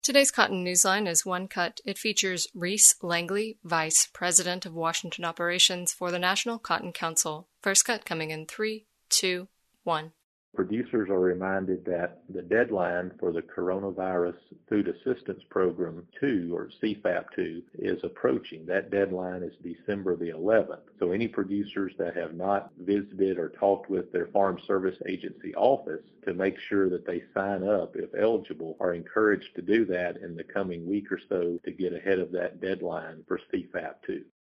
Today's Cotton Newsline is one cut. It features Reese Langley, Vice President of Washington Operations for the National Cotton Council. First cut coming in 3, 2, 1. Producers are reminded that the deadline for the Coronavirus Food Assistance Program 2, or CFAP 2, is approaching. That deadline is December the 11th. So any producers that have not visited or talked with their Farm Service Agency office to make sure that they sign up, if eligible, are encouraged to do that in the coming week or so to get ahead of that deadline for CFAP 2.